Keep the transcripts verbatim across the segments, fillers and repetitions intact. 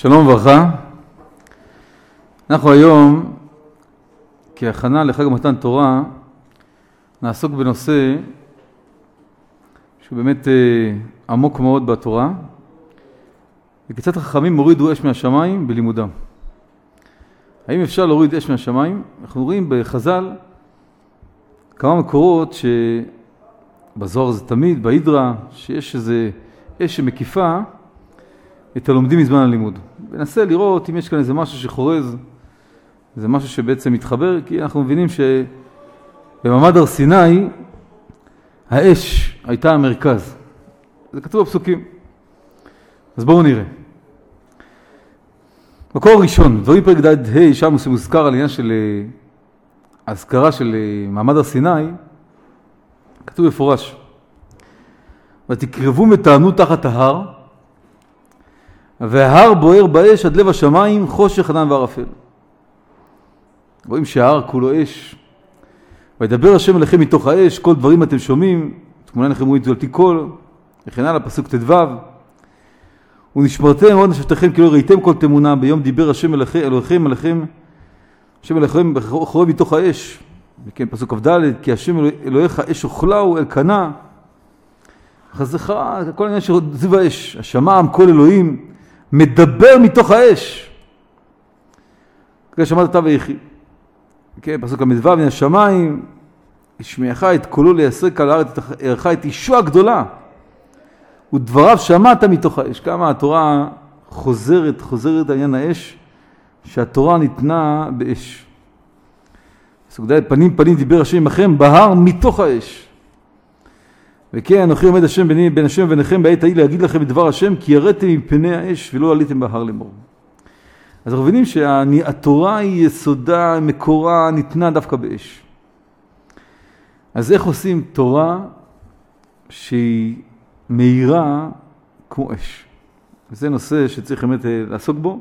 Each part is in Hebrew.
שלום וברכה. אנחנו היום, כהכנה לחג מתן תורה, נעסוק בנושא שהוא באמת עמוק מאוד בתורה, וכיצד חכמים הורידו אש מהשמיים בלימודם. האם אפשר להוריד אש מהשמיים? אנחנו רואים בחז"ל כמה מקורות שבזוהר זה תמיד, בהידרה, שיש איזה אש שמקיפה את הלומדים מזמן הלימוד. וננסה לראות אם יש כאן איזה משהו שחורז, זה משהו שבעצם מתחבר, כי אנחנו מבינים שבמעמד הר סיני האש הייתה המרכז. זה כתוב בפסוקים. אז בואו נראה. מקור ראשון, דברים פרק ד' ה' שם שמוזכר על עניין של ההזכרה של מעמד הר סיני, כתוב בפורש. ותקרבו ותענו תחת ההר, וההר בוער באש עד לב השמיים, חושך ענן וערפל. רואים שההר כולו אש. וידבר השם אליכם מתוך האש, כל דברים אתם שומעים, תמונה לכם רואים תזולתי קול, וכן הלאה, פסוק תדו. ונשמרתם מאוד נשמתכם, כי לא ראיתם כל תמונה, ביום דיבר השם אלוהיכם עליכם, השם אלוהיכם חורב מתוך האש. וכן, פסוק כ"ד, כי השם אלוהיך אש אוכלהו אל קנה. חזכה, כל העניין של זיו האש, השמם, כל אלוהים, מדבר מתוך האש. כדי שמעת אתה ויחי. כן, פסוק המדבר, מן השמיים, השמיעך את קולו לייסק על הארץ, ערך את אישו הגדולה. ודבריו שמעת מתוך האש. כמה התורה חוזרת, חוזרת העניין האש, שהתורה ניתנה באש. פסוק ד' פנים פנים דיבר השם עמכם בהר מתוך האש. וכן, אנוכי עומד השם ביני, בין השם וביניכם בעת ההיא להגיד לכם את דבר השם, כי ירדתם מפני האש ולא עליתם בהר לאמור. אז אנחנו מבינים שהתורה היא יסודה, מקורה, ניתנה דווקא באש. אז איך עושים תורה שהיא מהירה כמו אש? וזה נושא שצריך באמת לעסוק בו.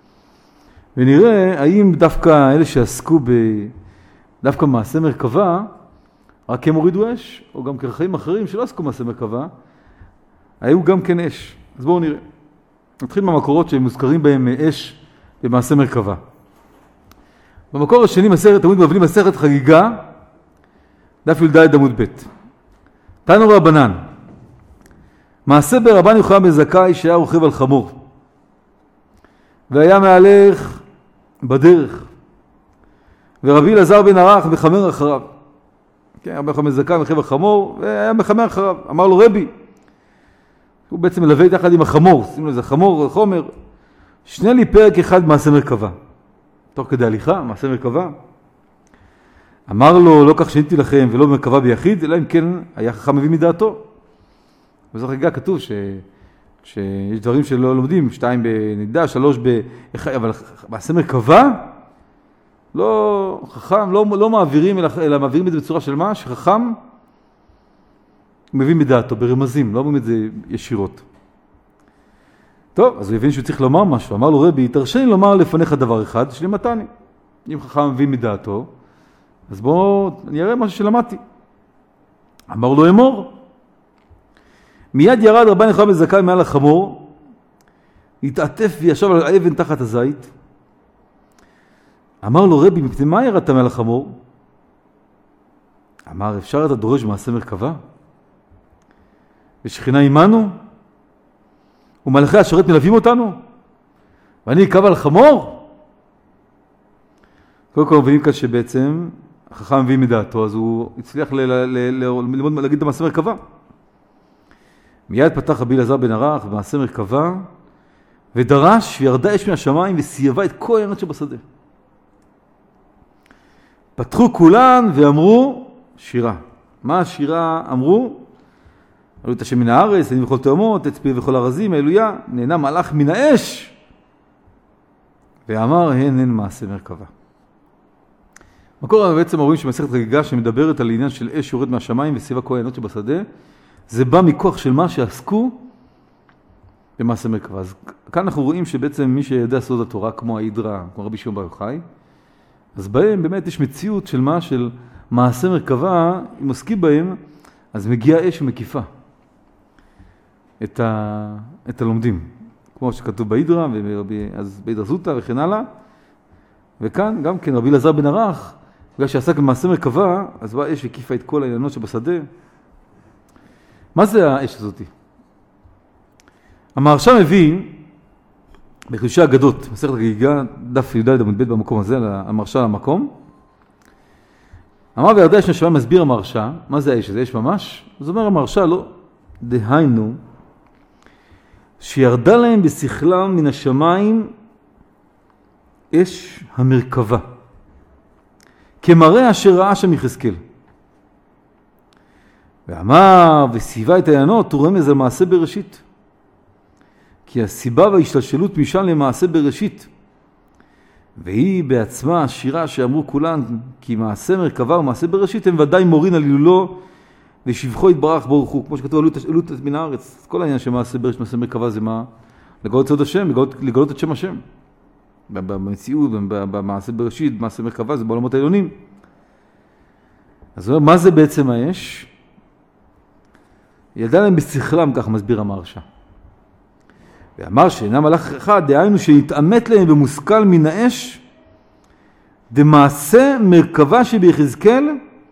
ונראה האם דווקא אלה שעסקו בדווקא מעשה מרכבה, רק הם הורידו אש, או גם כרחיים אחרים שלא עסקו מעשה מרכבה, היו גם כן אש. אז בואו נראה. נתחיל מהמקורות שמוזכרים בהם אש במעשה מרכבה. במקור השני, מסכת תלמוד בבלי, מסכת חגיגה, דף י"ד עמוד ב'. תנו רבנן, מעשה ברבן יוחנן בן זכאי שהיה רוכב על חמור, והיה מהלך בדרך, ורבי אלעזר בן ערך מחמר אחריו. כן, רבי יוחנן בן זכאי רוכב על חמור, והיה מחמר אחריו. אמר לו רבי, הוא בעצם מלווה יחד עם החמור, שימו לזה חמור, חומר, שני לי פרק אחד מעשה מרכבה. תוך כדי הליכה, מעשה מרכבה. אמר לו, לא כך שניתי לכם ולא מרכבה ביחיד, אלא אם כן היה חכם מביא מדעתו. וזו חגיגה כתוב ש... שיש דברים שלא לומדים, שתיים בנידה, שלוש באחד, אבל מעשה מרכבה, לא חכם, לא, לא מעבירים, אלא, אלא מעבירים את זה בצורה של מה? שחכם מביא מדעתו, ברמזים, לא אומרים את זה ישירות. טוב, אז הוא הבין שהוא צריך לומר משהו. אמר לו רבי, תרשה לי לומר לפניך דבר אחד, שלימתני. אם חכם מביא מדעתו, אז בואו נראה משהו שלמדתי. אמר לו אמור. מיד ירד רבן יוחנן בן זכאי מעל החמור, התעטף וישב על האבן תחת הזית. אמר לו רבי, מפני מה ירדת מעל החמור? אמר, אפשר אתה דורש מעשה מרכבה? ושכינה עמנו? ומלאכי השרת מלווים אותנו? ואני אקב על חמור? קודם כל מבינים כאן שבעצם החכם מביא מדעתו, אז הוא הצליח ללמוד להגיד את המעשה מרכבה. מיד פתח רבי אלעזר בן ערך במעשה מרכבה, ודרש וירדה אש מהשמיים וסייבה את כל העיינות שבשדה. פתחו כולן ואמרו שירה. מה השירה אמרו? עלו את השם מן הארץ, אני בכל תאומות, תצפיר וכל הרזים, האלויה, נהנה מלאך מן האש, ואמר הן הן מעשה מרכבה. מקור בעצם רואים שמסכת חגיגה שמדברת על עניין של אש יורד מהשמיים וסייבה כל העיינות שבשדה, זה בא מכוח של מה שעסקו במעשה מרכבה. אז כאן אנחנו רואים שבעצם מי שידע סוד התורה, כמו ההידרה, כמו רבי שמעון בר יוחאי, אז בהם באמת יש מציאות של מה? של מעשה מרכבה, אם עוסקים בהם, אז מגיעה אש ומקיפה את, ה... את הלומדים. כמו שכתוב בהידרה, אז בהידרה זוטה וכן הלאה. וכאן גם כן רבי אלעזר בן ערך, בגלל שעסק במעשה מרכבה, אז באה אש והקיפה את כל העיינות שבשדה. מה זה האש הזאת? המהרש"א מביא בחידושי אגדות, מסכת חגיגה, דף י"ד עמוד ב' במקום הזה, המהרש"א למקום. אמר וירדה אש מהשמיים, מסביר המהרש"א, מה זה האש? זה אש ממש? אז אומר המהרש"א, לא, דהיינו, שירדה להם בשכלם מן השמיים אש המרכבה, כמראה אשר ראה שם יחזקאל. ואמר וסיבה את העיינות, הוא רמז על מעשה בראשית. כי הסיבה וההשתלשלות משם למעשה בראשית. והיא בעצמה השירה שאמרו כולן, כי מעשה מרכבה ומעשה בראשית הם ודאי מורין על הילולו ושבחו יתברך ברוך הוא. כמו שכתוב עלות, עלות מן הארץ. כל העניין שמעשה בראשית, מעשה מרכבה זה מה? לגלות סוד השם, לגלות, לגלות את שם השם. במציאות, במעשה בראשית, מעשה מרכבה זה בעולמות העליונים. אז הוא אומר, מה זה בעצם האש? ידע להם בשכלם, כך מסביר המהרש"א. ואמר שאינה מלאך אחד, דהיינו שהתאמת להם במושכל מן האש, דמעשה מרכבה שביחזקאל,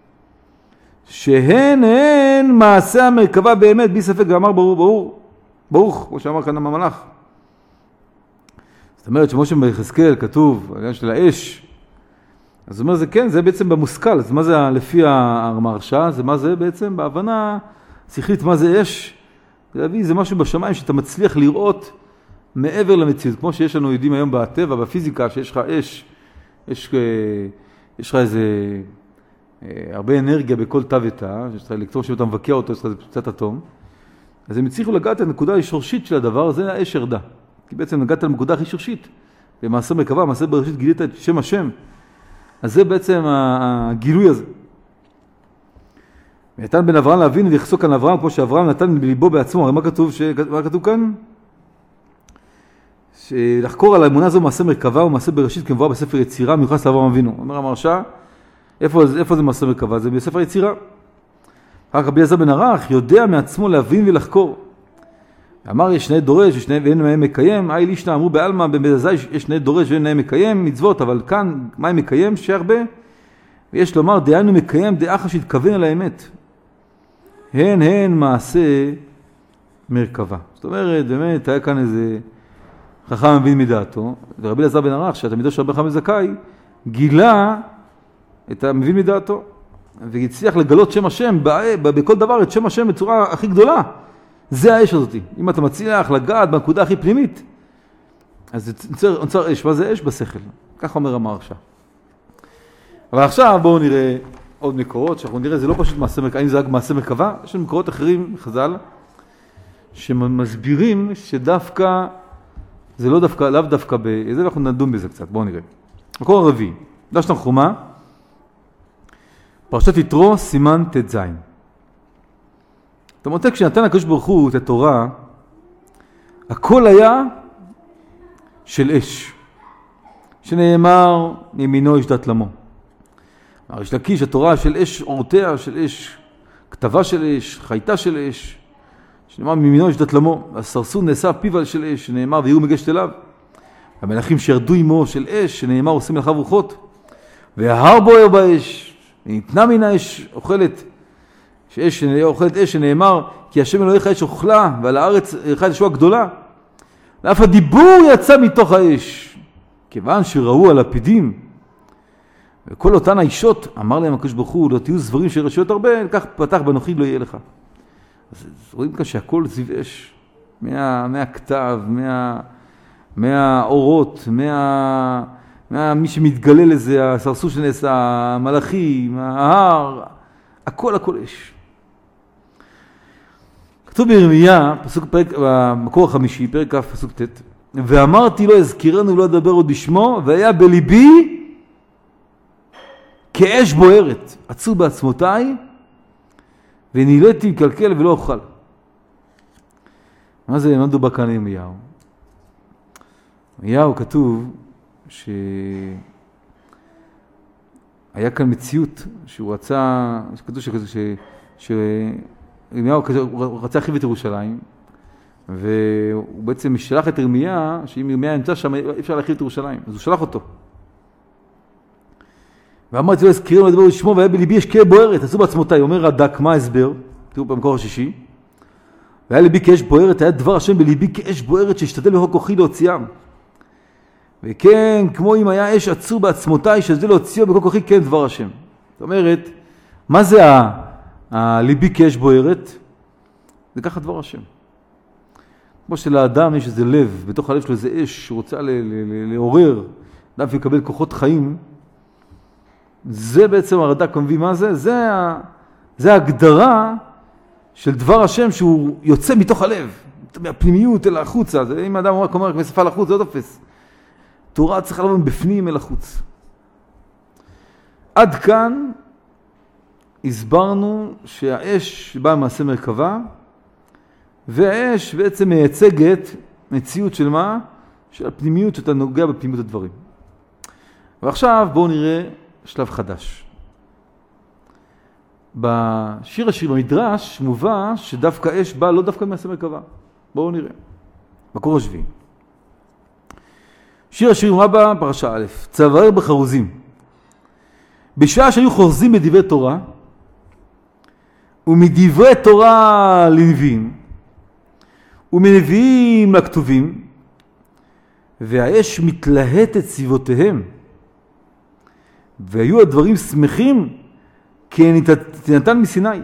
שהן הן מעשה המרכבה באמת, בלי ספק, ואמר ברור, ברור, ברוך, כמו שאמר כאן המלאך. זאת אומרת שמשה ביחזקאל כתוב, העניין של האש, אז הוא אומר, זה כן, זה בעצם במושכל. אז מה זה לפי המהרש"א? זה מה זה בעצם? בהבנה שכלית, מה זה אש? זה להביא, זה משהו בשמיים שאתה מצליח לראות מעבר למציאות. כמו שיש לנו יודעים היום בטבע, בפיזיקה, שיש לך אש, יש, יש לך איזה, הרבה אנרגיה בכל תא ותא, יש לך אלקטרון שאתה מבקע אותו, יש לך פצצת אטום. אז הם הצליחו לגעת את הנקודה השורשית של הדבר, זה האש ירדה. כי בעצם נגעת לנקודה הכי שורשית. במעשה מרכבה, מעשה בראשית, גילית את שם השם. אז זה בעצם הגילוי הזה. ונתן בן אברהם להבין ולחסוק כאן אברהם, כמו שאברהם נתן בליבו בעצמו. הרי מה כתוב, ש... מה כתוב כאן? שלחקור על האמונה זו מעשה מרכבה ומעשה בראשית, כמבואה בספר יצירה, מיוחס לאברהם אבינו. אומר המהרש"א, איפה, איפה זה מעשה מרכבה? זה בספר יצירה. רק רבי אלעזר בן ערך יודע מעצמו להבין ולחקור. אמר יש שני דורש ושני ואין מהם מקיים, אי לישנה אמרו בעלמא במדזי יש שני דורש ואין מהם מקיים מצוות, אבל כאן מה הם מקיים? שהרבה. ויש לומר דהיינו מקיים דאחה שהתכוון על האמת. הן הן מעשה מרכבה. זאת אומרת, באמת היה כאן איזה חכם מבין מדעתו, ורבי אלעזר בן ערך, שהתלמידו של רבי חמאל זכאי, גילה את המבין מדעתו, והצליח לגלות שם השם, בכל דבר את שם השם בצורה הכי גדולה. זה האש הזאת. אם אתה מצליח לגעת בנקודה הכי פנימית, אז נוצר, נוצר אש. מה זה אש? בשכל. כך אומר המהרש"א. אבל עכשיו בואו נראה עוד מקורות, שאנחנו נראה, זה לא פשוט מעשה מרכבה, האם זה רק מעשה מרכבה? יש לנו מקורות אחרים, חז"ל, שמסבירים שדווקא, זה לא דווקא, לאו דווקא בזה, אנחנו נדון בזה קצת, בואו נראה. מקור הרביעי, דש תנחומה, פרשת יתרו, סימן ת' זין. אתה מוצא, כשנתן הקדוש ברוך הוא את התורה, הכל היה של אש, שנאמר, ימינו ישדת למו. הריש לקיש, התורה של אש אורתיה, של אש, כתבה של אש, חייתה של אש, שנאמר מימינו ישדת למו, הסרסור נעשה פיו של אש, שנאמר ויהיו מגשת אליו. המלאכים שירדו עמו של אש, שנאמר עושים מלאכיו רוחות. וההר בוער באש, וניתנה מן האש אוכלת, שאש אוכלת אש, שנאמר כי השם אלוהיך אש אוכלה, ועל הארץ ערכה את ישועה גדולה. ואף הדיבור יצא מתוך האש, כיוון שראו הלפידים. וכל אותן האישות, אמר להם הקדוש ברוך הוא, לא תהיו זברים של רשויות הרבה, כך פתח בנוחי לא יהיה לך. אז רואים כאן שהכל זיו אש, מה, מהכתב, מה, מהאורות, מה, מה, מי שמתגלה לזה, הסרסור שנעשה, המלאכים, ההר, הכל הכל אש. כתוב בירמיה, פסוק פרק, במקור החמישי, פרק כ' פסוק ט', ואמרתי לו, אזכירנו לא אדבר עוד בשמו, והיה בליבי כאש בוערת, עצור בעצמותיי, ונילאתי מקלקל ולא אוכל. מה זה, מה מדובר כאן ירמיהו? ירמיהו כתוב שהיה כאן מציאות שהוא רצה, כתוב שירמיהו רצה להחריב את ירושלים, והוא בעצם משלח את ירמיה, שאם ירמיה נמצא שם, אי אפשר להכיל את ירושלים. אז הוא שלח אותו. ואמרתי לו, הזכירים לדבר לשמו, והיה בליבי יש כאב בוערת, עשו בעצמותיי. אומר רד"ק, מה ההסבר? תראו במקור השישי. והיה ליבי כאש בוערת, היה דבר השם בליבי כאש בוערת, שהשתדל בכל כוחי להוציאם. וכן, כמו אם היה אש עצור בעצמותיי, שהשתדל להוציאו בכל כוחי, כן דבר השם. זאת אומרת, מה זה הליבי כאש בוערת? זה ככה דבר השם. כמו שלאדם יש איזה לב, בתוך הלב שלו איזה אש, שהוא רוצה לעורר, אדם יקבל כוחות חיים, זה בעצם הרד"ק מביא מה זה? זה, זה ההגדרה של דבר השם שהוא יוצא מתוך הלב, מהפנימיות אל החוצה. זה, אם האדם רק אומר, משפה לחוץ, זה עוד אפס. תורה צריכה לבוא מבפנים אל החוץ. עד כאן הסברנו שהאש באה מעשה מרכבה, והאש בעצם מייצגת מציאות של מה? של הפנימיות שאתה נוגע בפנימיות הדברים. ועכשיו בואו נראה שלב חדש. בשיר השיר במדרש מובא שדווקא אש באה לא דווקא מעשה מרכבה. בואו נראה. מקור השביעי. שיר השיר מה בא? פרשה א', צוואר בחרוזים. בשעה שהיו חורזים בדברי תורה, ומדברי תורה לנביאים, ומנביאים לכתובים, והאש מתלהטת סביבותיהם, והיו הדברים שמחים כי תינתן מסיני.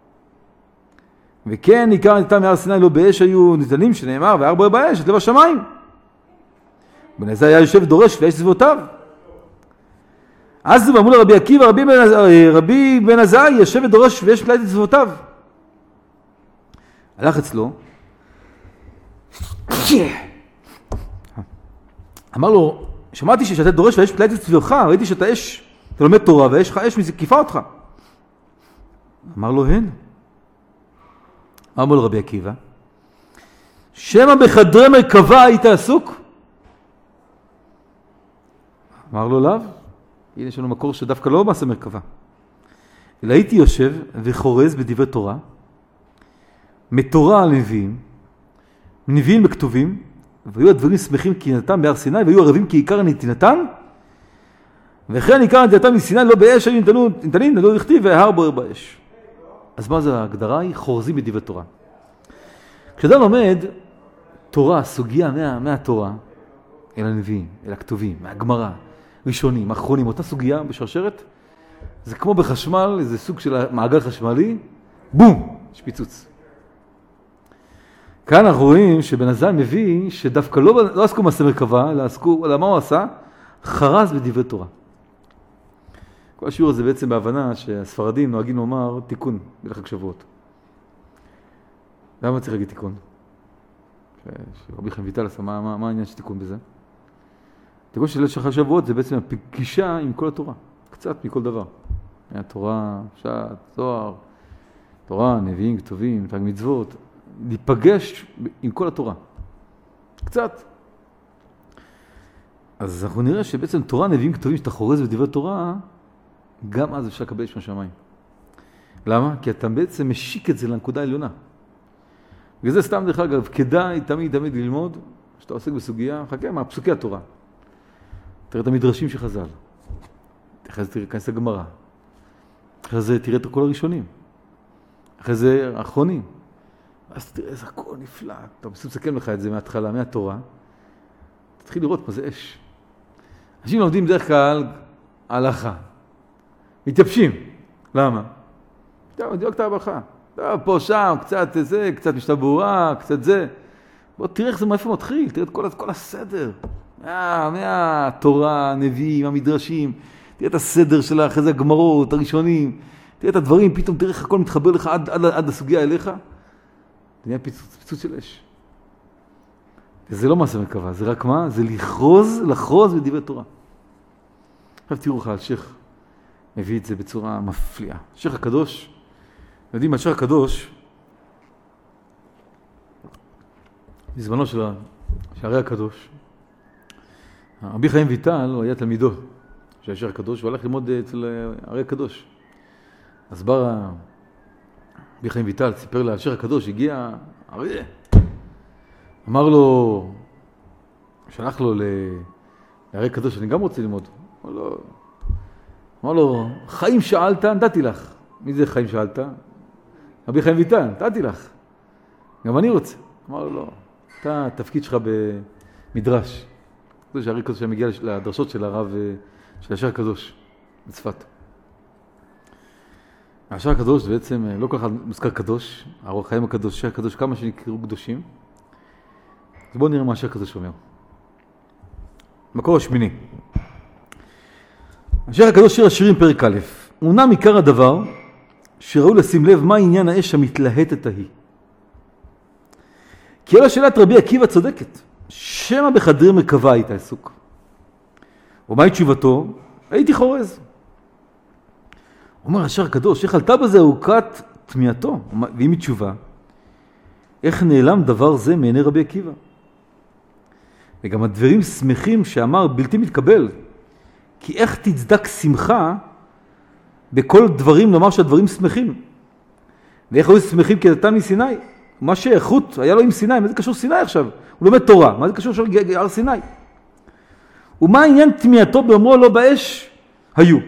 וכן עיקר ניתן מהר סיני לא באש היו ניתנים, שנאמר והר בוער באש את לב השמיים. בן עזאי היה יושב דורש ואש סביבותיו. אז אמרו לרבי עקיבא, רבי בן, רבי בן עזאי יושב ודורש ואש מתלהטת סביבותיו. הלך אצלו, אמר לו, שמעתי שאתה דורש ואש מתלהטת סביבך, ראיתי שאתה אש, אתה לומד תורה ויש לך אש מקיפה אותך. אמר לו, הן. אמר לו רבי עקיבא, שמא בחדרי מרכבה היית עסוק? אמר לו, לאו. הנה יש לנו מקור שדווקא לא מעשה מרכבה. אלא הייתי יושב וחורז בדברי תורה, מתורה על נביאים, נביאים בכתובים, והיו הדברים שמחים כי נתן בהר סיני, והיו ערבים כי עיקר נתינתן, וכן עיקר נתינתן מסיני לא באש, היו נתנים, נתנו לכתיב, וההר בוער באש. אז מה זה ההגדרה? היא חורזים בדברי תורה. כשאדם לומד תורה, סוגיה מה, מהתורה, אל הנביאים, אל הכתובים, מהגמרא, ראשונים, אחרונים, אותה סוגיה בשרשרת, זה כמו בחשמל, איזה סוג של מעגל חשמלי, בום, יש פיצוץ. כאן אנחנו רואים שבן עזאי מביא שדווקא לא, לא עסקו מעשה מרכבה, אלא עסקו, אלא מה הוא עשה? חרז בדברי תורה. כל השיעור הזה בעצם בהבנה שהספרדים נוהגים לומר תיקון בלחג שבועות. למה צריך להגיד תיקון? שרבי חיים ויטל עשה, מה, מה, מה העניין של תיקון בזה? תיקון של לחג שבועות זה בעצם הפגישה עם כל התורה, קצת מכל דבר. התורה, פשט, זוהר, תורה, נביאים, כתובים, תג מצוות, להיפגש עם כל התורה. קצת. אז אנחנו נראה שבעצם תורה, נביאים, כתובים, שאתה חורז בדברי תורה, גם אז אפשר לקבל אש מהשמיים. למה? כי אתה בעצם משיק את זה לנקודה העליונה. וזה סתם דרך אגב, כדאי תמיד תמיד ללמוד, שאתה עוסק בסוגיה, חכה, מה? פסוקי התורה. תראה את המדרשים של חז"ל. אחרי זה תראה כנס הגמרא. אחרי זה תראה את כל הראשונים. אחרי זה האחרונים. אז תראה איזה הכל נפלא. אתה מסתכל לך את זה מההתחלה, מהתורה. תתחיל לראות מה זה אש. אנשים לומדים בדרך כלל הלכה. מתייבשים. למה? אתה דיוק את ההלכה. פה, שם, קצת זה, קצת משנה ברורה, קצת זה. בוא תראה איך זה מאיפה מתחיל. תראה את כל, כל הסדר. מה, מהתורה, הנביאים, המדרשים. תראה את הסדר שלה, אחרי זה הגמרות, הראשונים. תראה את הדברים, פתאום תראה איך הכל מתחבר לך עד, עד, עד הסוגיה אליך. זה נהיה פיצוץ, פיצוץ של אש. וזה לא מעשה מרכבה, זה רק מה? זה לחרוז, לחרוז בדברי תורה. עכשיו תראו לך, השייך מביא את זה בצורה מפליאה. השייך הקדוש, יודעים מה, השייך הקדוש, בזמנו של שערי הקדוש, רבי חיים ויטל, הוא היה תלמידו של השייך הקדוש, הוא הלך ללמוד אצל הרי הקדוש. אז בא רבי חיים ויטל, סיפר לה, השייך הקדוש, הגיע אריה. אמר לו, שלח לו להרי קדוש, אני גם רוצה ללמוד. אמר לו, אמר לו, חיים שאלת, נתתי לך. מי זה חיים שאלת? רבי חיים ויטל, נתתי לך. גם אני רוצה. אמר לו, לא, אתה, התפקיד שלך במדרש. זה שהרי קדוש שמגיע לדרשות של הרב, של השער הקדוש, בצפת. השער הקדוש זה בעצם לא כל אחד מוזכר קדוש, הרב חיים הקדוש, השער הקדוש, כמה שנקראו קדושים. אז בואו נראה מה השער הקדוש אומר. מקור השמיני. השער הקדוש שיר השירים פרק א', עונה עיקר הדבר שראו לשים לב מה עניין האש המתלהטת ההיא. כי אלא שאלת רבי עקיבא צודקת, שמה בחדרי מרכבה היית עסוק. ומהי תשובתו? הייתי חורז. אומר השער הקדוש, איך עלתה בזה ארוכת תמיהתו? ואם היא תשובה, איך נעלם דבר זה מעיני רבי עקיבא? וגם הדברים שמחים שאמר בלתי מתקבל, כי איך תצדק שמחה בכל דברים לומר שהדברים שמחים? ואיך היו שמחים כי נתן מסיני? מה שאיכות היה לו עם סיני, מה זה קשור סיני עכשיו? הוא לומד תורה, מה זה קשור עכשיו הר סיני? ומה העניין תמיהתו באומרו לא באש? היו.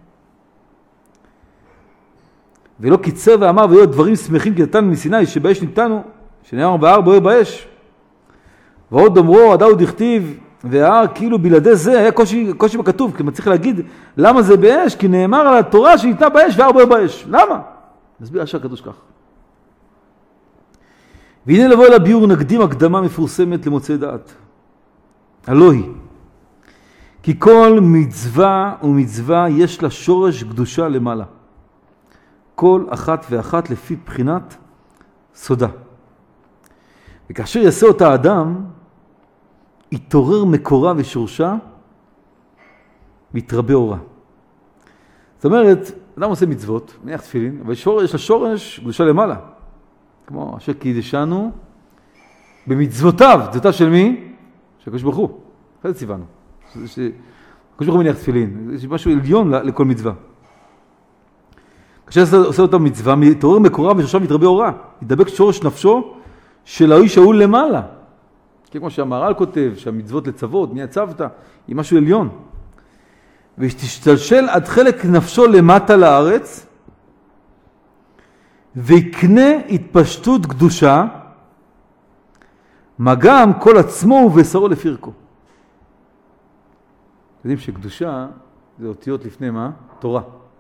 ולא קיצר ואמר והיו דברים שמחים כי נתן מסיני שבאש ניתנו, שנאמר בהר בוער באש. ועוד אמרו עדה ודכתיב וההר כאילו בלעדי זה היה קושי, קושי בכתוב, כי מצליח להגיד למה זה באש? כי נאמר על התורה שניתנה באש וההר בוער באש. למה? נסביר השער הקדוש כך. והנה לבוא אל הביאור נקדים הקדמה מפורסמת למוצאי דעת. הלא היא. כי כל מצווה ומצווה יש לה שורש קדושה למעלה. כל אחת ואחת לפי בחינת סודה. וכאשר יעשה אותה האדם, יתעורר מקורה ושורשה, ויתרבה אורה. זאת אומרת, אדם עושה מצוות, מניח תפילין, אבל שורש, יש לה שורש קדושה למעלה. כמו אשר קידשנו במצוותיו, מצוותיו של מי? של הקדוש ברוך הוא. אחרי זה ציוונו. הקדוש ברוך הוא מניח תפילין, יש משהו עליון לכל מצווה. כאשר עושה אותה מצווה, מתעורר מקורה ושורשה מתרבה אורה. ידבק שורש נפשו של האיש ההוא למעלה. כי כמו שהמהר"ל כותב, שהמצוות לצוות, מי הצבת, היא משהו עליון. ותשתלשל עד חלק נפשו למטה לארץ, ויקנה התפשטות קדושה, מה גם כל עצמו ובשרו לפי ערכו. יודעים שקדושה זה אותיות לפני מה? תורה.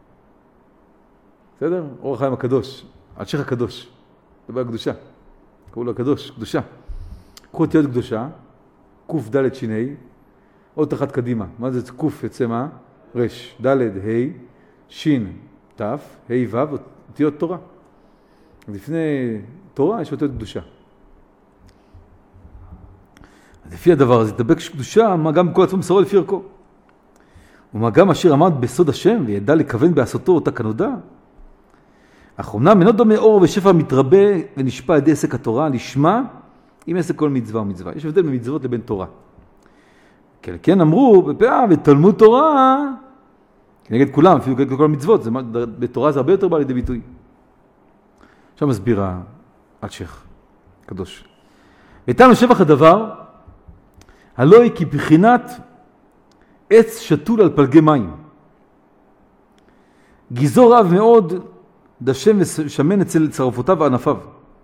בסדר? אור החיים הקדוש, אלשיך הקדוש. זה בעיה קדושה. קראו לו הקדוש, קדושה. קחו אותיות קדושה, קוף ד' שיני, עוד אחת קדימה. מה זה קוף יוצא מה? רש, ד' ה', שין, ת', ה' ו', אותיות תורה. לפני תורה יש אותיות קדושה. אז לפי הדבר הזה, תדבק קדושה, מה גם כל עצמו בשרו לפי ערכו. ומה גם אשר עמד בסוד השם, וידע לכוון בעשותו אותה כנודע. אך אמנם אינו דומה אור ושפע מתרבה ונשפע ידי עסק התורה, לשמה עם עסק כל מצווה ומצווה. יש הבדל במצוות לבין תורה. כן, כן אמרו בפאה ותלמוד תורה, כנגד כולם, אפילו כנגד כל המצוות, זה, בתורה זה הרבה יותר בא לידי ביטוי. עכשיו מסבירה אלשיך, קדוש. וטעם לשבח הדבר, הלא היא כבחינת עץ שתול על פלגי מים. גיזו רב מאוד דשם ושמן אצל צרפותיו וענפיו.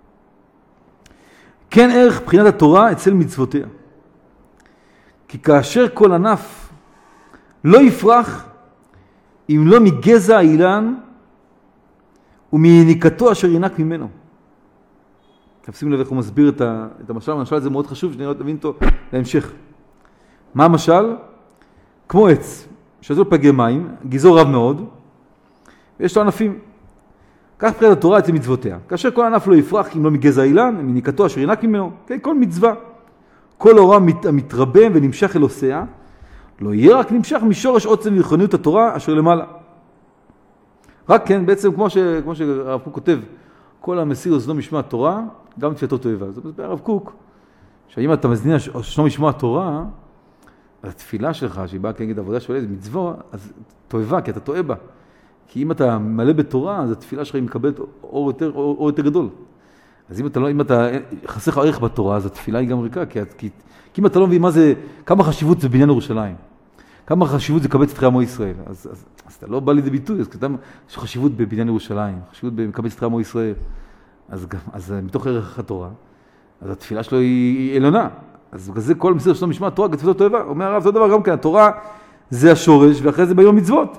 כן ערך בחינת התורה אצל מצוותיה. כי כאשר כל ענף לא יפרח אם לא מגזע האילן ומיניקתו אשר ינק ממנו. תפסימו לב איך הוא מסביר את, ה, את המשל. המשל הזה מאוד חשוב שנראה להבין אותו להמשך. מה המשל? כמו עץ שזו פלגי מים, גיזו רב מאוד, ויש לו ענפים. כך בחינת התורה אצל מצוותיה. כאשר כל ענף לא יפרח אם לא מגזע האילן, מיניקתו אשר ינק ממנו. כן, כל מצווה. כל אורה מת, מתרבה ונמשך אל עושיה, לא יהיה רק נמשך משורש עוצם ויכוליות התורה אשר למעלה. רק כן, בעצם כמו, ש, כמו שהרב קוק כותב, כל המסיר אוזנו משמע תורה, גם תפייתו תועבה. זה מסביר הרב קוק, שאם אתה מזנין אוזנו משמע תורה, אז התפילה שלך, שהיא באה כנגד עבודה שעולה, זה מצווה, אז תועבה, כי אתה טועה בה. כי אם אתה מלא בתורה, אז התפילה שלך היא מקבלת אור יותר, אור, אור יותר גדול. אז אם אתה לא, אם אתה, חסר לך ערך בתורה, אז התפילה היא גם ריקה, כי, כי, כי אם אתה לא מבין מה זה, כמה חשיבות זה בניין ירושלים, כמה חשיבות זה קבץ תרי עמו ישראל, אז, אז, אז אתה לא בא לידי ביטוי, אז כתב, יש חשיבות בבניין ירושלים, חשיבות בקבץ תרי עמו ישראל, אז, אז מתוך ערך התורה, אז התפילה שלו היא, היא עליונה, אז בגלל זה כל מסיר שלו משמע התורה, כתפילה תועבה, אומר הרב, זה דבר גם כן, התורה זה השורש, ואחרי זה ביום מצוות.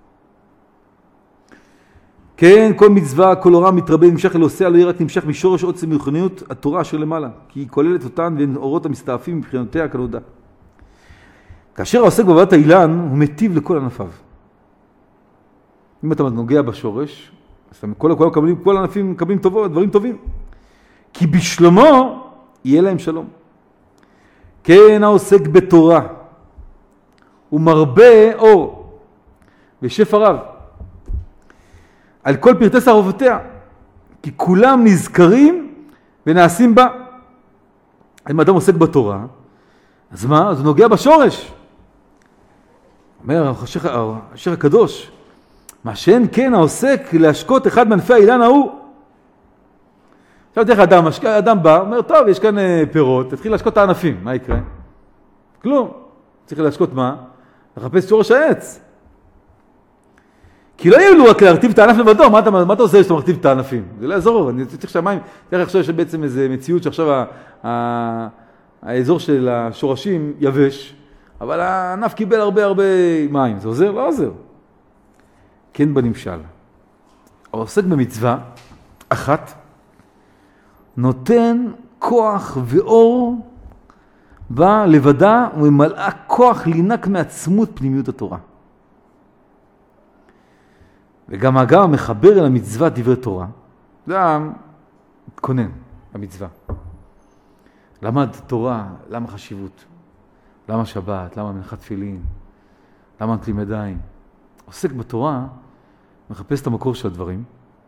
כן, כל מצווה, כל הוראה מתרבה, נמשך אל עושיה, לא יהיה רק נמשך משורש עוצם מיוחניות התורה אשר למעלה, כי היא כוללת אותן והן אורות המסתעפים מבחינותיה כנודע. כאשר העוסק בעבודת האילן, הוא מטיב לכל ענפיו. אם אתה נוגע בשורש, אז כל, כל, כל, כל הענפים מקבלים טובות, דברים טובים. כי בשלומו יהיה להם שלום. כן, העוסק בתורה, הוא מרבה אור ושפע רב. על כל פרטי סערופותיה, כי כולם נזכרים ונעשים בה. אם אדם עוסק בתורה, אז מה? אז הוא נוגע בשורש. אומר השייך, השייך הקדוש, מה שאין כן העוסק להשקות אחד מענפי האילן ההוא. עכשיו תראה, אדם, אדם בא, אומר, טוב, יש כאן פירות, תתחיל להשקות את הענפים, מה יקרה? כלום. צריך להשקות מה? לחפש שורש העץ. כי לא יהיו לו רק להרטיב את הענף לבדו, מה אתה, מה אתה עושה שאתה מרטיב את הענפים? זה לא יעזור, אני צריך שהמים, תראה עכשיו יש בעצם איזו מציאות שעכשיו ה, ה, האזור של השורשים יבש, אבל הענף קיבל הרבה הרבה מים, זה עוזר? לא עוזר. כן בנמשל. העוסק במצווה אחת, נותן כוח ואור בה לבדה וממלאה כוח לינק מעצמות פנימיות התורה. וגם האגם המחבר אל המצווה דברי תורה, זה התכונן במצווה. למד תורה, למה חשיבות? למה שבת? למה מנחת תפילין? למה נטלים ידיים? עוסק בתורה, מחפש את המקור של הדברים,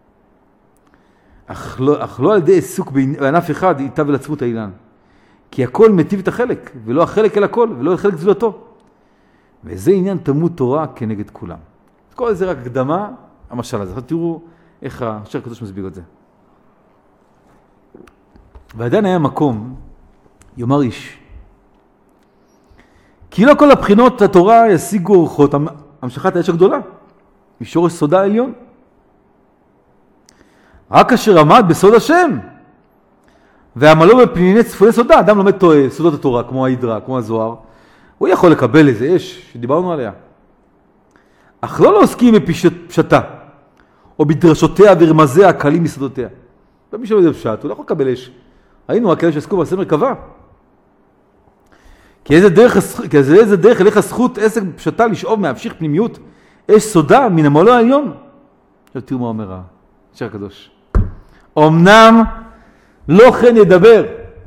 אך לא, אך לא על ידי עיסוק בענף אחד ייטב אל עצמות האילן. כי הכל מטיב את החלק, ולא החלק אל הכל, ולא החלק זולתו. וזה עניין תלמוד תורה כנגד כולם. כל זה רק הקדמה, המשל הזה. תראו איך השייך הקדוש מסביר את זה. ועדיין היה מקום, יאמר איש, כי לא כל הבחינות התורה ישיגו אורחות המשכת האש הגדולה, משורש סודה העליון. רק אשר עמד בסוד השם, ועמלו בפניני צפוני סודה, אדם לומד סודות התורה, כמו ההידרה, כמו הזוהר, הוא יכול לקבל איזה אש שדיברנו עליה. אך לא להוסקים בפשטה, או בדרשותיה ורמזיה הקלים מסודותיה. ומי שלא יודע פשט, הוא לא יכול לקבל אש. ראינו רק אלה שעסקו בעשה מרכבה. כי איזה דרך, כי איזה דרך אליך זכות עסק פשטה לשאוב מהפשיך פנימיות אש סודה מן המעלה העליון. עכשיו תראו מה אומר השייך הקדוש. אמנם לא כן ידבר,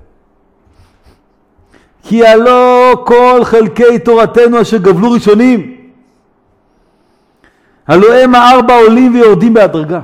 כי הלא כל חלקי תורתנו אשר גבלו ראשונים, הלא הם הארבע עולים ויורדים בהדרגה.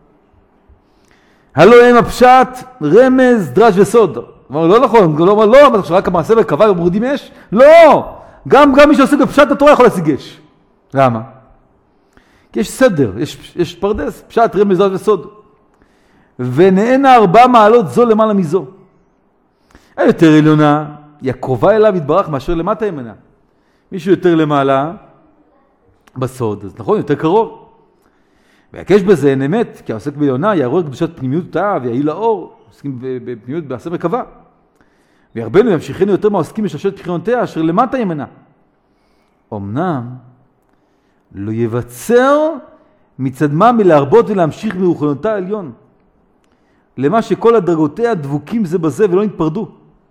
הלא הם הפשט, רמז, דרש וסוד. אמר, לא נכון, לא אומר, לא, אבל רק המעשה וקבע ומורידים אש? לא! גם, גם מי שעושה בפשט התורה יכול להשיג אש. למה? כי יש סדר, יש, יש פרדס, פשט, רמז, דרש וסוד. ונהנה ארבע מעלות זו למעלה מזו. היותר עליונה, היא הקרובה אליו יתברך מאשר למטה ימנה. מישהו יותר למעלה, בסוד, אז נכון, יותר קרוב. ויקש בזה אין אמת, כי העוסק בעליונה יעורר קדושת פנימיותה ויעיל לאור, עוסקים בפנימיות בעשה מרכבה. וירבנו ימשיכנו יותר מהעוסקים בשרשרת בחירונותיה אשר למטה ימנה. אמנם לא יבצר מצדמה מלהרבות ולהמשיך ברוחנותה העליון, למה שכל הדרגותיה דבוקים זה בזה ולא נתפרדו.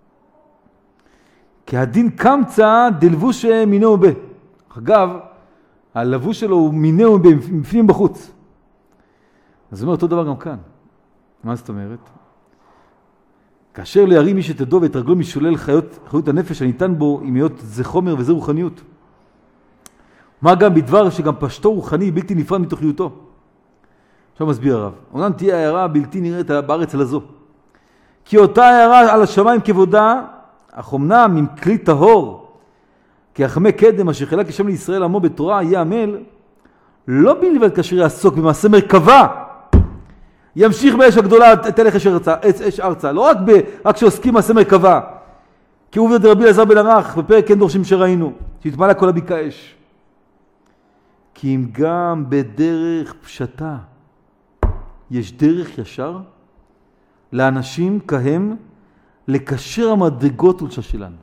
כי הדין קמצא דלבוש מינהו בה. אגב, הלבוש שלו הוא מינהו בפנים בחוץ. אז זה אומר אותו דבר גם כאן. מה זאת אומרת? כאשר לא ירים איש את ידו ואת רגלו משולל חיות, חיות הנפש הניתן בו עם היות זה חומר וזה רוחניות. מה גם בדבר שגם פשטו רוחני בלתי נפרד מתוכניותו. עכשיו מסביר הרב. אומנם תהיה הערה בלתי נראית בארץ על הזו. כי אותה הערה על השמיים כבודה, אך אמנם עם כלי טהור, כי החמי קדם אשר חילק השם לישראל עמו בתורה יהיה עמל, לא בלבד כאשר יעסוק במעשה מרכבה, ימשיך באש הגדולה, תלך אש ארצה, אש ארצה. לא רק ב, רק שעוסקים מעשה מרכבה. כי הוא עובד רבי אלעזר בן ערך, בפרק כן דורשים שראינו, שהתמלא כל הבקעה אש. כי אם גם בדרך פשטה, יש דרך ישר, לאנשים כהם לקשר המדרגות ולששלן.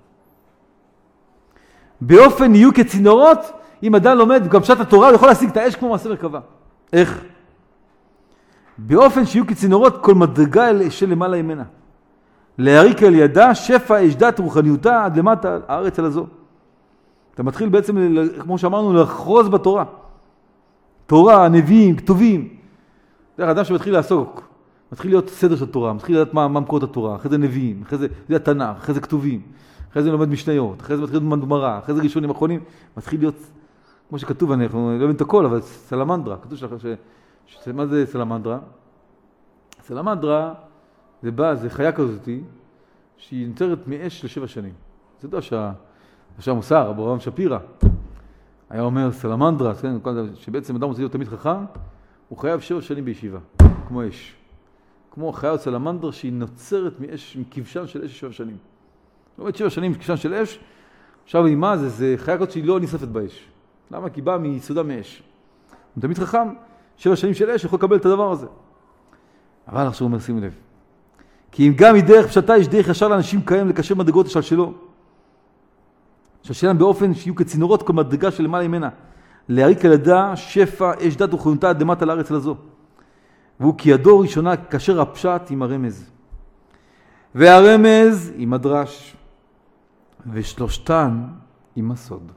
באופן יהיו כצינורות, אם אדם לומד גם פשט התורה, הוא יכול להשיג את האש כמו מעשה מרכבה. איך? באופן שיהיו כצינורות כל מדרגה של למעלה ימנה. להריק על ידה שפע אש דת רוחניותה עד למטה הארץ על הזו. אתה מתחיל בעצם, כמו שאמרנו, לחרוז בתורה. תורה, נביאים, כתובים. דרך אדם שמתחיל לעסוק, מתחיל להיות סדר של תורה, מתחיל לדעת מה, מה מקורות התורה, אחרי זה נביאים, אחרי זה יודע תנ"ך, אחרי זה כתובים, אחרי זה לומד משניות, אחרי זה מתחיל להיות גמרא, אחרי זה ראשונים אחרונים, מתחיל להיות, כמו שכתוב, אני לא מבין את הכל, אבל סלמנדרה, כתוב שלך, ש... ש... מה זה סלמנדרה? סלמנדרה זה בא, זה חיה כזאת, שהיא נוצרת מאש לשבע שנים. זה יודע שה... שהמוסר, אברהם שפירא, היה אומר סלמנדרה, שבעצם אדם רוצה להיות תמיד חכם, הוא חייב שבע שנים בישיבה, כמו אש. כמו חיה סלמנדרה שהיא נוצרת מאש, מכבשן של אש שבע שנים. זאת אומרת שבע שנים מכבשן של אש, עכשיו היא מה זה? זה חיה כזאת שהיא לא ניספת באש. למה? כי באה מיסודה מאש. הוא תמיד חכם, שבע שנים של אש יכול לקבל את הדבר הזה. אבל עכשיו הוא אומר, שימו לב. כי אם גם מדרך פשטה יש דרך ישר לאנשים קיים לקשר מדרגות לשלשלו. שלשלם באופן שיהיו כצינורות כל מדרגה של למעלה ממנה. להריק על ידה שפע אש דת וכהונתה עד למטה לארץ לזו. והוא כי ידו ראשונה קשר הפשט עם הרמז. והרמז עם הדרש. ושלושתן עם הסוד.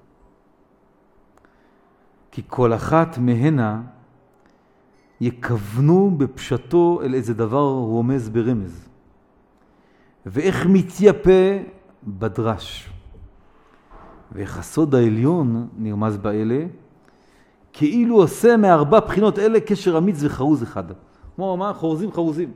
כי כל אחת מהנה יכוונו בפשטו אל איזה דבר רומז ברמז. ואיך מתייפה בדרש. ואיך הסוד העליון נרמז באלה, כאילו עושה מארבע בחינות אלה קשר אמיץ וחרוז אחד. כמו מה? חורזים חרוזים.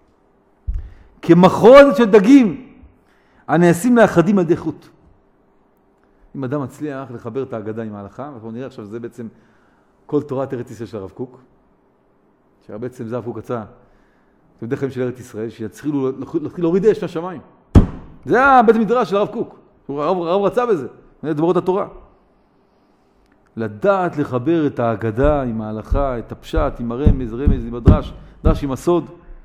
כמחרוזת של דגים, הנעשים לאחדים על ידי חוט. אם אדם מצליח לחבר את ההגדה עם ההלכה, ואנחנו נראה עכשיו שזה בעצם כל תורת ארץ ישראל של הרב קוק, שבעצם זה הרב קוק רצה, תלמידי חיים של ארץ ישראל, שיצחילו להוריד אש מהשמיים. זה הבית מדרש של הרב קוק. הרב, הרב רצה בזה, זה דברות התורה. לדעת לחבר את ההגדה עם ההלכה, את הפשט, עם הרמז, רמז עם הדרש, דרש עם הסוד.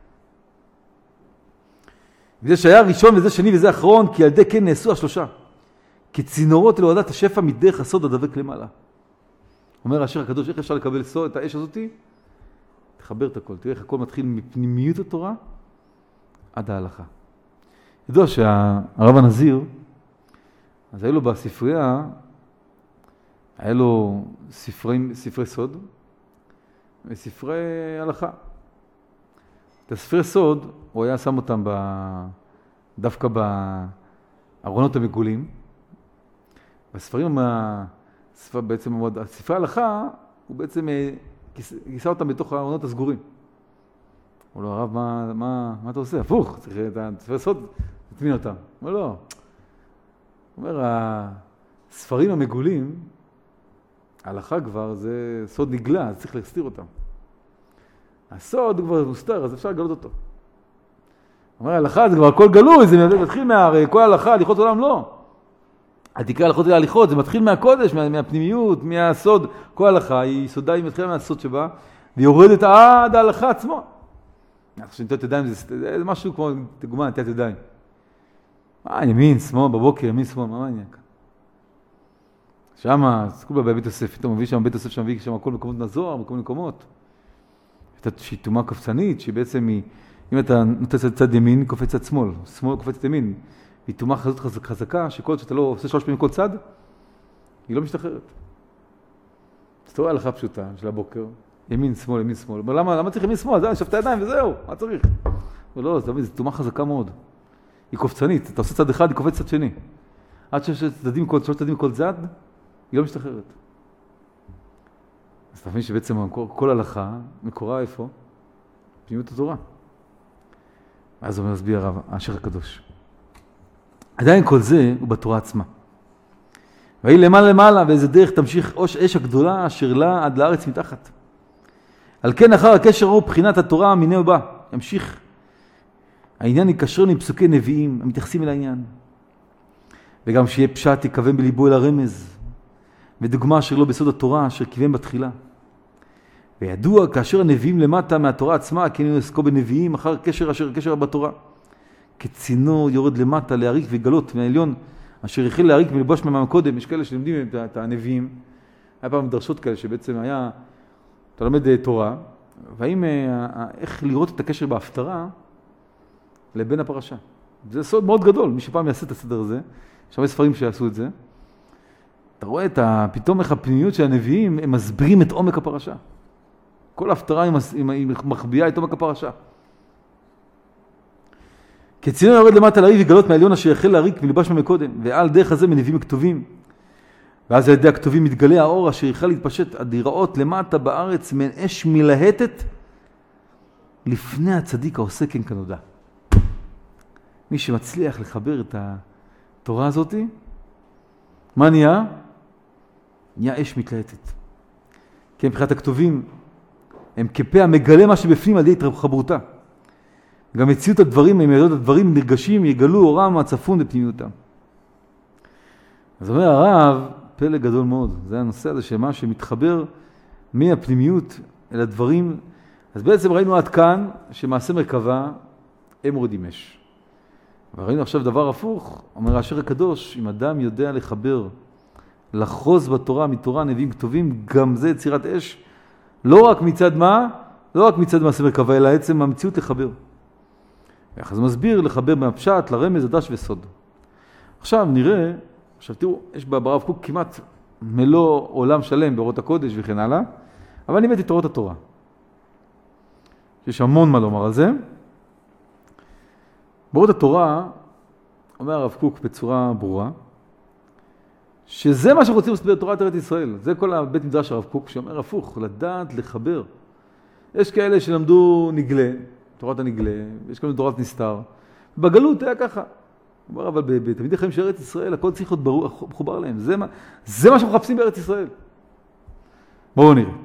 וזה שהיה ראשון וזה שני וזה אחרון, כי על ידי כן נעשו השלושה. כצינורות להורדת השפע מדרך הסוד הדבק למעלה. אומר השיר הקדוש, איך אפשר לקבל סוד, את האש הזאתי? תחבר את הכל, תראה איך הכל מתחיל מפנימיות התורה עד ההלכה. ידוע שהרב הנזיר, אז היה לו בספרייה, היה לו ספרי, ספרי סוד וספרי הלכה. את הספרי סוד הוא היה שם אותם ב, דווקא בארונות המגולים. בספרים, הספר, בעצם, הספרי הלכה, הוא בעצם כיסה אותם בתוך הארונות הסגורים. הוא לא, הרב, מה, מה, מה אתה עושה? הפוך, צריך את הספרי סוד, תטמין אותם. הוא לא. הוא אומר, הספרים המגולים, ההלכה כבר זה סוד נגלה, אז צריך להסתיר אותם. הסוד הוא כבר מוסתר, אז אפשר לגלות אותו. הוא אומר, ההלכה זה כבר הכל גלוי, זה מתחיל מה... כל ההלכה, הליכות עולם לא. התקרה הלכות להליכות, זה מתחיל מהקודש, מה, מהפנימיות, מהסוד. כל ההלכה היא סודה, היא מתחילה מהסוד שבה, והיא יורדת עד ההלכה עצמו. אני חושב שנטות ידיים זה, זה משהו כמו תגומה, נטות ידיים. מה, ימין, שמאל, בבוקר, ימין, שמאל, מה מעניין כאן? שמה, סקול בבית יוסף, פתאום מביא שם בית יוסף, שם מביא שם כל מקומות נזור, בכל מקומות. הייתה שהיא תומה קפצנית, שהיא בעצם, היא, אם אתה נוטס את צד ימין, קופץ צד שמאל, שמאל קופץ את ימין. היא תומה חזות חזקה, שכל שאתה לא עושה שלוש פעמים כל צד, היא לא משתחררת. אז תראה הלכה פשוטה של הבוקר, ימין, שמאל, ימין, שמאל. אבל למה, למה צריך ימין, שמאל? זה, נשאף את הידיים וזהו, מה צריך? אבל לא, זה תומה חזקה מאוד. היא קופצנית, אתה עושה צד אחד, היא קופץ צד שני. עד שיש צדדים כל, שלוש צדדים כל צד, היא לא משתחררת. אז אתה מבין שבעצם כל הלכה מקורה איפה? פנימיות התורה. אז הוא מסביר הרב, השייח הקדוש. עדיין כל זה הוא בתורה עצמה. והיא למעלה למעלה, ואיזה דרך תמשיך אש הגדולה אשר לה עד לארץ מתחת. על כן אחר הקשר הוא בחינת התורה מיני ובא. ימשיך. העניין יקשר עם פסוקי נביאים המתייחסים אל העניין. וגם שיהיה פשט יכוון בליבו אל הרמז. ודוגמה אשר לא בסוד התורה אשר כיוון בתחילה. וידוע כאשר הנביאים למטה מהתורה עצמה, כן יעסקו בנביאים אחר קשר אשר קשר בתורה. כצינור יורד למטה להריק וגלות מהעליון, אשר החל להריק מלבוש ממם קודם. יש כאלה שלמדים את הנביאים. היה פעם דרשות כאלה שבעצם היה, אתה לומד תורה, והאם, איך לראות את הקשר בהפטרה לבין הפרשה. זה סוד מאוד גדול, מי שפעם יעשה את הסדר הזה, יש הרבה ספרים שיעשו את זה. אתה רואה את פתאום איך הפנימיות של הנביאים, הם מסבירים את עומק הפרשה. כל ההפטרה היא מחביאה את עומק הפרשה. כצינור יורד למטה להריק וגלות מהעליון אשר החל להריק מלבש ממם קודם, ועל דרך הזה מנביאים הכתובים. ואז על ידי הכתובים מתגלה האור אשר יכל להתפשט עד להיראות למטה בארץ מן אש מלהטת לפני הצדיק העושה כן כנודע. מי שמצליח לחבר את התורה הזאת, מה נהיה? נהיה אש מתלהטת. כי מבחינת הכתובים הם כפה המגלה מה שבפנים על ידי חברותה. גם מציאות הדברים, הם יודעות הדברים נרגשים, יגלו אורם הצפון בפנימיותם. אז אומר הרב, פלא גדול מאוד, זה הנושא הזה שמה שמתחבר מהפנימיות אל הדברים. אז בעצם ראינו עד כאן שמעשה מרכבה הם מורידים אש. וראינו עכשיו דבר הפוך, אומר האשר הקדוש, אם אדם יודע לחבר, לחוז בתורה, מתורה נביאים כתובים, גם זה יצירת אש, לא רק מצד מה? לא רק מצד מעשה מרכבה, אלא עצם המציאות לחבר. אז מסביר לחבר מהפשט, לרמז, הדש וסוד. עכשיו נראה, עכשיו תראו, יש ברב קוק כמעט מלוא עולם שלם באורות הקודש וכן הלאה, אבל אני הבאתי את אורות התורה. יש המון מה לומר על זה. באורות התורה, אומר הרב קוק בצורה ברורה, שזה מה שרוצים לעשות בתורת ארץ ישראל. זה כל הבית מדרש הרב קוק שאומר הפוך, לדעת לחבר. יש כאלה שלמדו נגלה, תורת הנגלה, יש כאלה תורת נסתר. בגלות היה ככה. הוא אומר, אבל בתלמידי חיים של ארץ ישראל, הכל צריך להיות מחובר להם. זה מה, זה מה שמחפשים בארץ ישראל. בואו נראה.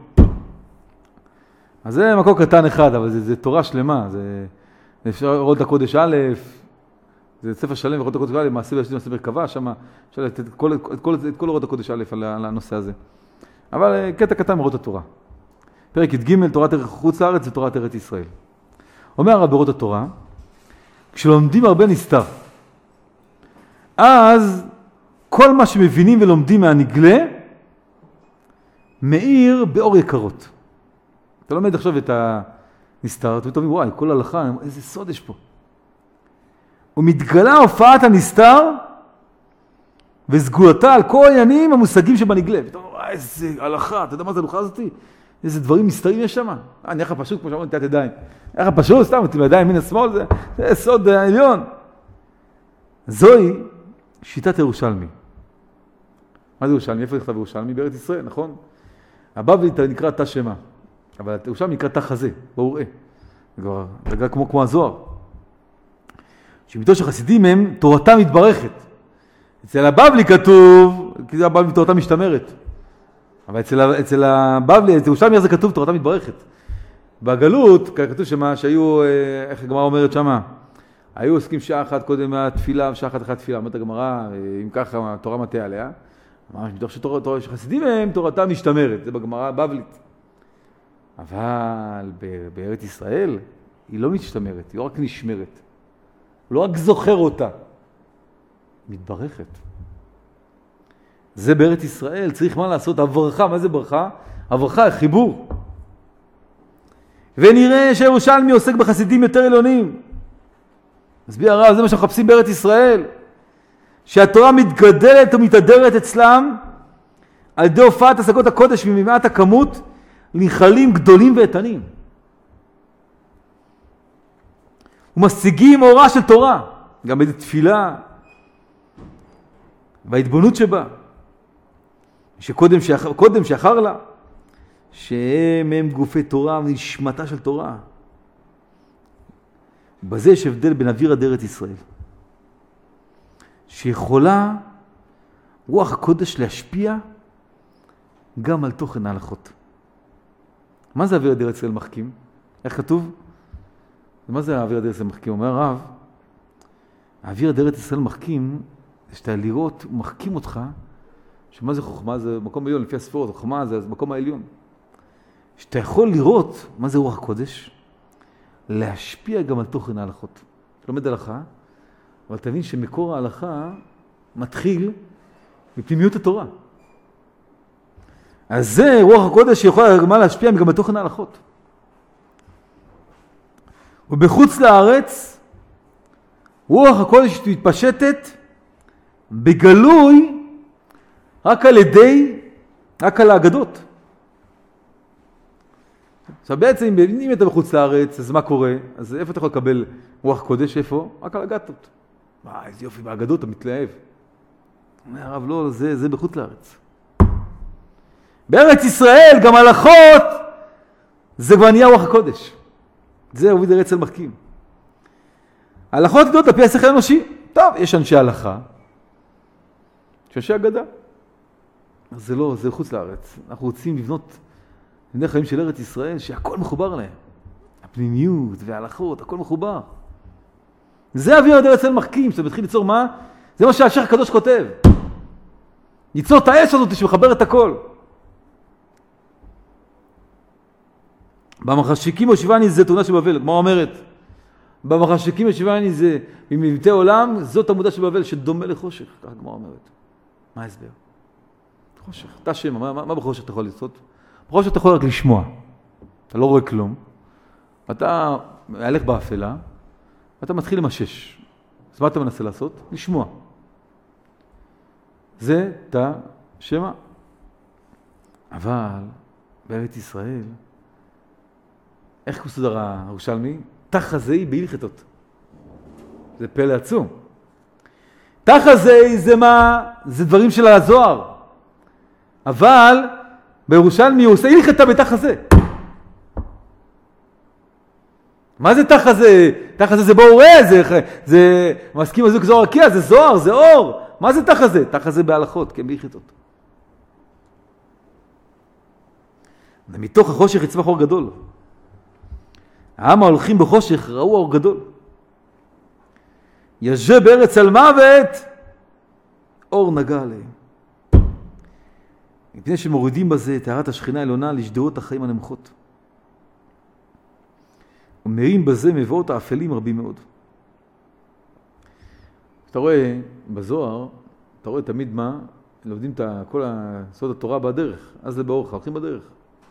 אז זה מקור קטן אחד, אבל זה, זה תורה שלמה. זה, אפשר לראות את הקודש א', זה ספר שלם, לראות את הקודש א', מעשה וישלים מעשה מרכבה, שם אפשר לתת את כל, את כל, את כל לראות את הקודש א' על, על הנושא הזה. אבל קטע קטן מראות התורה. פרק י"ג, תורת חוץ לארץ ותורת ארץ ישראל. אומר הרב באורות התורה, כשלומדים הרבה נסתר, אז כל מה שמבינים ולומדים מהנגלה, מאיר באור יקרות. אתה לומד עכשיו את הנסתר, אתה מתאמים, וואי, כל הלכה, איזה סוד יש פה. ומתגלה הופעת הנסתר, וסגולתה על כל העניינים המושגים שבנגלה. ואתה אומר, וואי, איזה הלכה, אתה יודע מה זה הלכה הזאתי? איזה דברים מסתרים יש שם. אה, נראה לך פשוט, כמו שאמרנו, נטיית ידיים. נראה לך פשוט, סתם, נטיית ידיים מן השמאל, זה, זה סוד העליון. זוהי שיטת ירושלמי. מה זה ירושלמי? איפה נכתב ירושלמי? בארץ ישראל, נכון? הבבלי נקרא תא שמה, אבל ירושלמי נקרא תא חזה, בואו ראה. זה כבר דרגה כמו, כמו הזוהר. שמיתו של חסידים הם תורתה מתברכת. אצל הבבלי כתוב, כי זה הבבלי תורתה משתמרת. אבל אצל, אצל הבבלי, אצל ירושלמי זה כתוב תורתה מתברכת. בגלות, כתוב שמה, שהיו, איך הגמרא אומרת שמה, היו עוסקים שעה אחת קודם מהתפילה, ושעה אחת אחת תפילה. אומרת הגמרא, אם ככה התורה מטה עליה, ממש מתוך שתורה, שחסידים הם תורתה משתמרת, זה בגמרא הבבלית. אבל בארץ ישראל היא לא משתמרת, היא לא רק נשמרת. הוא לא רק זוכר אותה, מתברכת. זה בארץ ישראל, צריך מה לעשות? הברכה, מה זה ברכה? הברכה, חיבור. ונראה שירושלמי עוסק בחסידים יותר עליונים. מסביר הרב, זה מה שמחפשים בארץ ישראל. שהתורה מתגדלת ומתהדרת אצלם על ידי הופעת השגות הקודש ממעט הכמות לנחלים גדולים ואיתנים. ומשיגים אורה של תורה, גם באיזו תפילה וההתבוננות שבה. שקודם שאחר, קודם שאחר לה, שהם הם גופי תורה ונשמתה של תורה. בזה יש הבדל בין אוויר עד ארץ ישראל. שיכולה רוח הקודש להשפיע גם על תוכן ההלכות. מה זה אוויר ארץ ישראל מחכים? איך כתוב? מה זה האוויר ארץ ישראל מחכים? אומר הרב, האוויר ארץ ישראל מחכים, שאתה לראות, הוא מחכים אותך, שמה זה חוכמה? זה מקום העליון, לפי הספירות, חוכמה זה מקום העליון. שאתה יכול לראות מה זה רוח הקודש, להשפיע גם על תוכן ההלכות. לומד הלכה, אבל תבין שמקור ההלכה מתחיל מפנימיות התורה. אז זה רוח הקודש שיכולה גם להשפיע גם בתוכן ההלכות. ובחוץ לארץ, רוח הקודש מתפשטת בגלוי רק על ידי, רק על האגדות. עכשיו בעצם, אם אתה בחוץ לארץ, אז מה קורה? אז איפה אתה יכול לקבל רוח קודש? איפה? רק על אגדות. מה, איזה יופי, באגדות אתה מתלהב. אומר הרב, לא, זה, זה בחוץ לארץ. בארץ ישראל, גם הלכות, זה כבר נהיה רוח הקודש. זה אוויר ארץ ישראל מחכים. הלכות ידעות על פי השכל האנושי. טוב, יש אנשי הלכה, יש אנשי אגדה. זה לא, זה חוץ לארץ. אנחנו רוצים לבנות בני חיים של ארץ ישראל, שהכל מחובר להם. הפנימיות וההלכות, הכל מחובר. זה אוויר ארץ ישראל מחכים, שאתה מתחיל ליצור מה? זה מה שהשייח הקדוש כותב. ייצור את האש הזאת שמחבר את הכל. במחשיקים ישיבני זה תמונה של בבל, כמו אומרת. במחשיקים ישיבני זה ממבטי עולם, זאת עמודה של בבל שדומה לחושך, כך כמו אומרת. מה ההסבר? חושך. אתה שם, מה, מה, מה בחושך אתה יכול לעשות? בחושך אתה יכול רק לשמוע. אתה לא רואה כלום. אתה הלך באפלה, ואתה מתחיל למשש. אז מה אתה מנסה לעשות? לשמוע. זה תא שמה. אבל בארץ ישראל, איך מסודר הירושלמי? תא חזאי בהלכתות. זה פלא עצום. תא חזאי זה מה? זה דברים של הזוהר. אבל בירושלמי הוא עושה הלכתה בתא חזה. מה זה תא חזה? תא חזה זה בור זה, זה מסכים לזוג זוהר רקיע, זה זוהר, זה אור. מה זה תא חזה? תא חזה בהלכות, כן, בהלכתות. ומתוך החושך יצמח אור גדול. העם ההולכים בחושך ראו אור גדול. ישב בארץ על מוות, אור נגע עליהם. מפני שמורידים בזה את טהרת השכינה העליונה לשדרות החיים הנמוכות. ומרים בזה מבואות האפלים רבים מאוד. אתה רואה בזוהר, אתה רואה תמיד מה? לומדים את כל סוד התורה בדרך, אז זה באורך, הולכים בדרך.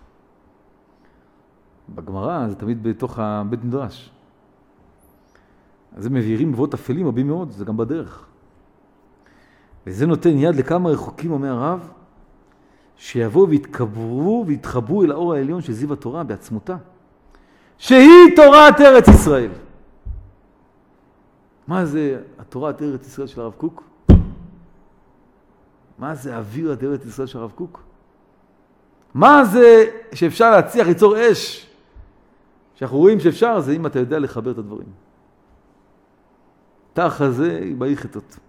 בגמרא זה תמיד בתוך הבית מדרש. אז הם מבהירים מבואות אפלים רבים מאוד, זה גם בדרך. וזה נותן יד לכמה רחוקים, אומר הרב, שיבואו ויתקברו ויתחברו אל האור העליון של זיו התורה בעצמותה, שהיא תורת ארץ ישראל. מה זה התורת ארץ ישראל של הרב קוק? מה זה אוויר ארץ ישראל של הרב קוק? מה זה שאפשר להצליח ליצור אש? שאנחנו רואים שאפשר, זה אם אתה יודע לחבר את הדברים. תא חזה בהלכתות.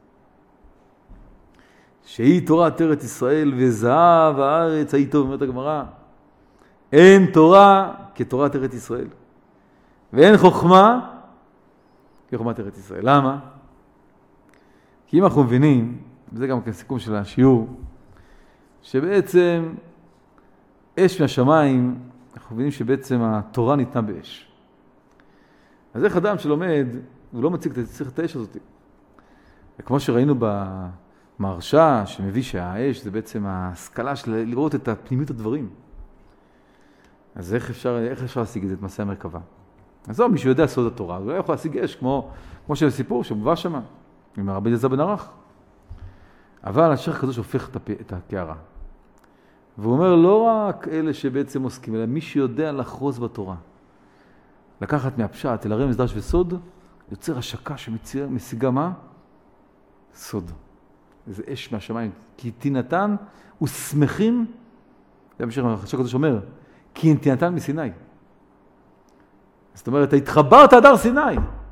שהיא תורת ארץ ישראל וזהב הארץ, היית טוב, אומרת הגמרא. אין תורה כתורת ארץ ישראל. ואין חוכמה כחוכמת ארץ ישראל. למה? כי אם אנחנו מבינים, וזה גם כסיכום של השיעור, שבעצם אש מהשמיים, אנחנו מבינים שבעצם התורה ניתנה באש. אז איך אדם שלומד, הוא לא מציג את האש הזאת. וכמו שראינו במהרש"א, שמביא שהאש זה בעצם ההשכלה של לראות את הפנימיות הדברים. אז איך אפשר, איך אפשר להשיג את זה, את מעשה המרכבה? אז זהו, מישהו יודע סוד התורה, הוא לא יכול להשיג אש, כמו, כמו של הסיפור שמובא שמה, עם הרבי אליעזר בן ערך. אבל השייח הקדוש הופך את הקערה. והוא אומר, לא רק אלה שבעצם עוסקים, אלא מי שיודע לחרוז בתורה. לקחת מהפשט, אל הרמז דרש וסוד, יוצר השקה שמשיגה מה? סוד. איזה אש מהשמיים. כי תינתן ושמחים, זה המשך השייח הקדוש אומר, כי תינתן מסיני. זאת אומרת, התחברת עד הר סיני.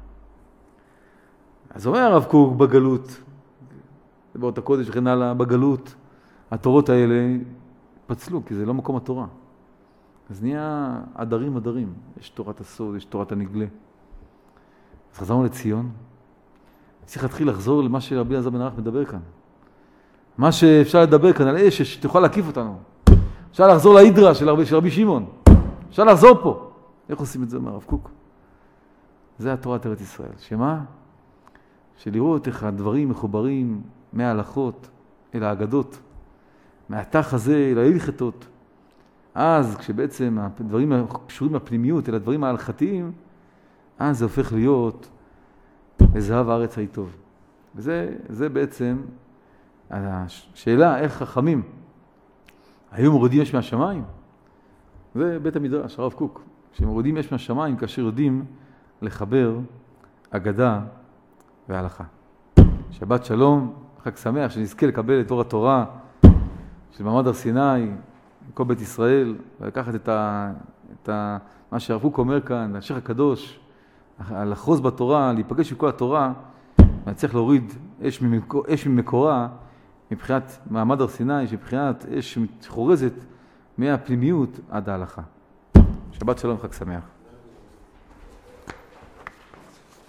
אז אומר הרב קוק בגלות, באות הקודש וכן הלאה, בגלות, התורות האלה פצלו, כי זה לא מקום התורה. אז נהיה עדרים עדרים. יש תורת הסוד, יש תורת הנגלה. אז חזרנו לציון. צריך להתחיל לחזור למה שרבי אלעזר בן ערך מדבר כאן. מה שאפשר לדבר כאן על אש, שתוכל להקיף אותנו. אפשר לחזור להידרה של רבי, של רבי שמעון. אפשר לחזור פה. איך עושים את זה מהרב קוק? זה התורת ארץ ישראל. שמה? שלראות איך הדברים מחוברים מההלכות אל האגדות, מהתח הזה אל ההלכתות. אז כשבעצם הדברים קשורים לפנימיות אל הדברים ההלכתיים, אז זה הופך להיות לזהב הארץ היטוב. וזה זה בעצם השאלה איך חכמים היו מורידים אש מהשמיים. זה בית המדרש, הרב קוק, שמורידים אש מהשמיים כאשר יודעים לחבר אגדה והלכה. שבת שלום, חג שמח, שנזכה לקבל את אור התורה של מעמד הר סיני, כל בית ישראל, ולקחת את, ה, את ה, מה שהרב קוק אומר כאן, השייח הקדוש, לחוז בתורה, להיפגש עם כל התורה, וצריך להוריד אש, ממקור, אש ממקורה, מבחינת מעמד הר סיני, מבחינת אש חורזת מהפנימיות עד ההלכה. שבת שלום, חג שמח.